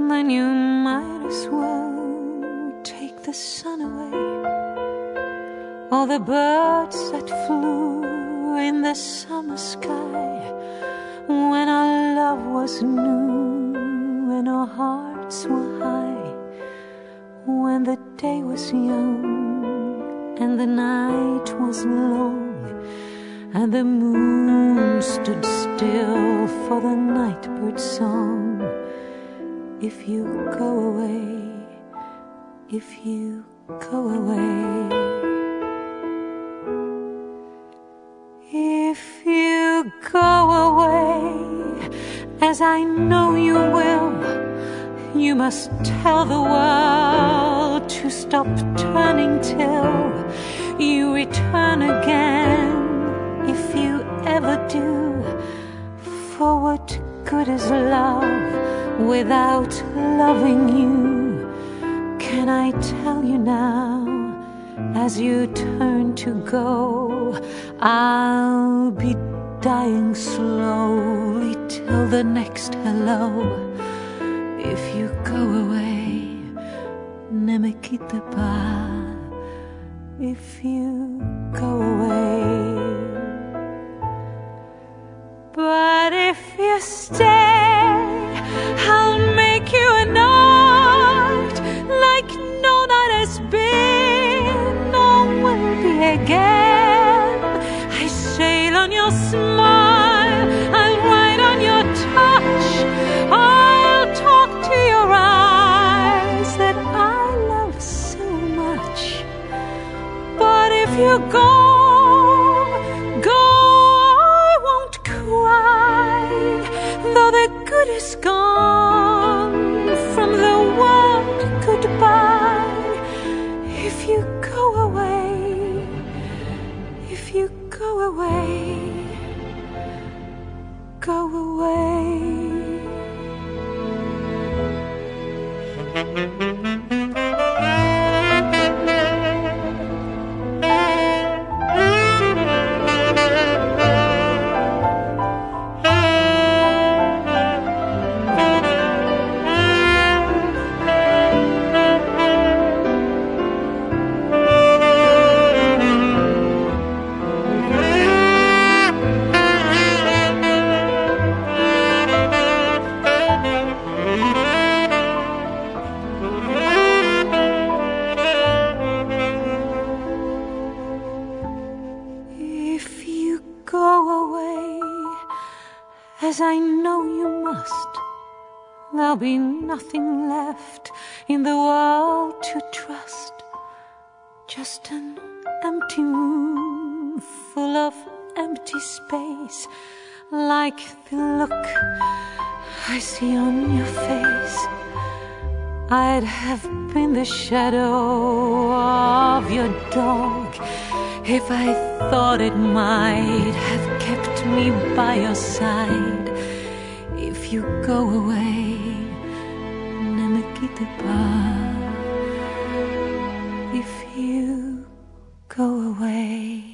then you might as well take the sun away. All the birds that flew in the summer sky, when our love was new and our hearts were high, when the day was young and the night was long, and the moon stood still for the nightbird's song. If you go away, if you go away, if you go away, as I know you will, you must tell the world to stop turning till you return again. If you ever do, for what good is love without loving you? Can I tell you now, as you turn to go, I'll be dying slowly till the next hello. If you go away, ne me quitte pas. If you go away, but if you stay, I'll make you a night like no night has been or will be again. I sail on your smile, I'll ride on your touch, I'll talk to your eyes that I love so much. But if you go, though the good is gone from the world goodbye. If you go away, if you go away, go away. As I know you must, there'll be nothing left in the world to trust. Just an empty room full of empty space, like the look I see on your face. I'd have been the shadow of your dog if I thought it might have kept me by your side. If you go away, ne me quitte pas. If you go away.